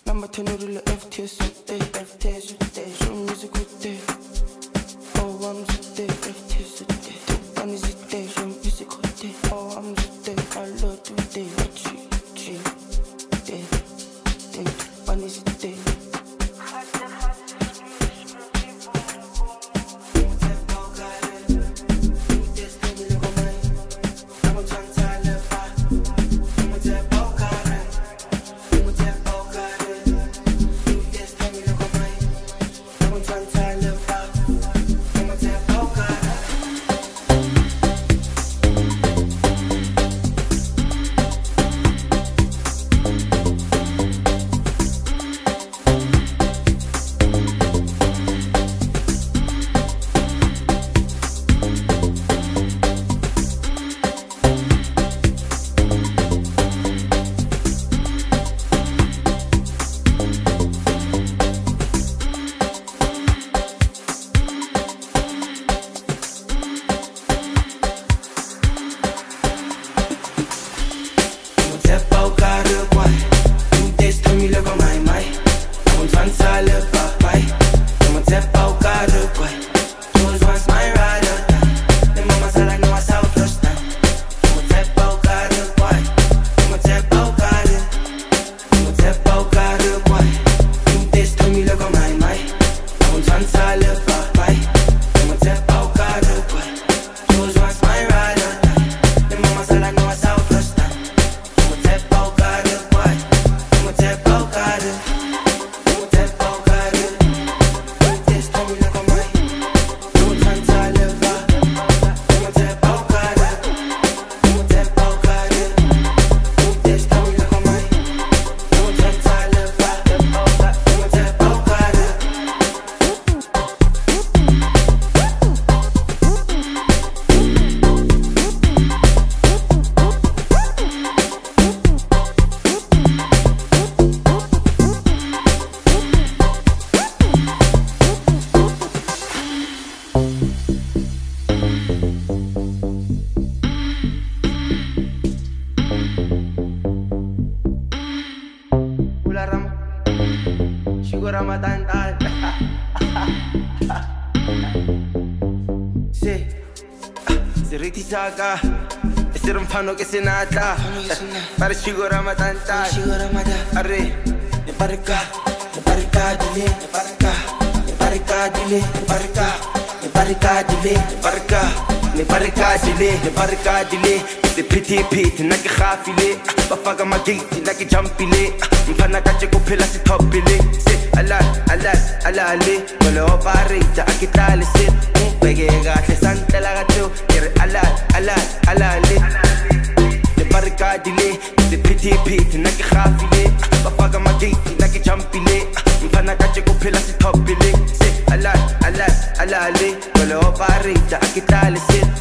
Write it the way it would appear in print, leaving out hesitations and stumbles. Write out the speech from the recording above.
Number 10 le FTS Show music with day Oh, I'm with day FTS One is it day Show music with day Oh, I'm with day I love to day G day One is it day Ese mfano que se nata para chigo Ramadan arre ne barka dile ne barka dile the pity pit na ke khafile ba faka magate na ke jumpile mfana ka tsheko phela se topile se ala le wala operate akitale se ubheke kahle santela katho kere ala le ne barka dile the pity pit na ke khafile ba faka magate na ke jumpile mfana ka tsheko phela se topile se ala le wala operate akitale se